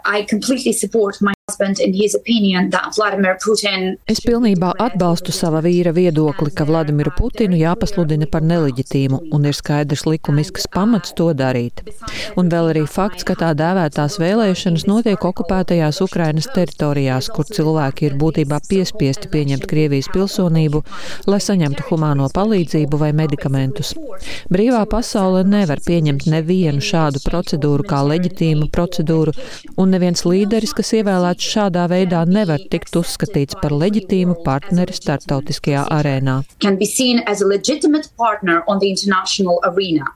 I completely support my husband in his opinion that Vladimir Putin. Es pilnībā atbalstu sava vīra viedokli, ka Vladimiru Putinu jāpasludina par neleģitīmu un ir skaidrs likumisks pamats to darīt. Un vēl arī fakts, ka tā dēvētās vēlēšanas notiek okupētajās Ukrainas teritorijās, kur cilvēki ir būtībā piespiesti pieņemt Krievijas pilsonību, lai saņemtu humāno palīdzību vai medikamentus. Brīvā pasaule nevar pieņemt nevienu šādu procedūru kā leģitīmu procedūru, un neviens līderis, kas ievēlēts šādā veidā, nevar tikt uzskatīts par leģitīmu partneri starptautiskajā arēnā. Can be seen as a legitimate partner on the international arena.